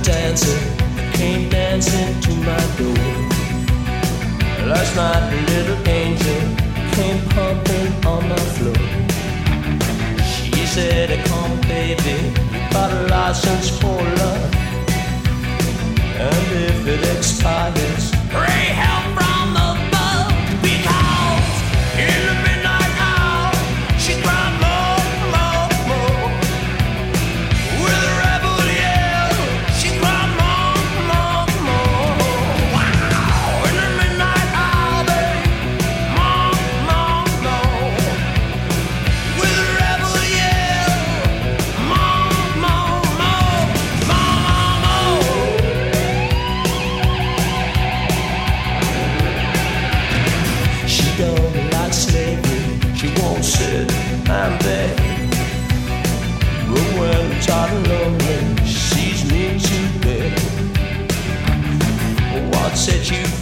dancer came dancing to my door. Last night a little angel came pumping on my floor. She said, come baby, you got a license for love, and if it expires, pray help from above. Because in the midnight hour she cried more, more, more. With a rebel yell she cried more, more, more. Wow! In the midnight hour, babe, more, more, more. With a rebel yell, more, more, more, more, more. She don't like slavery, she won't sit and beg. But when I'm tired and lonely, she sees me to bed. What set you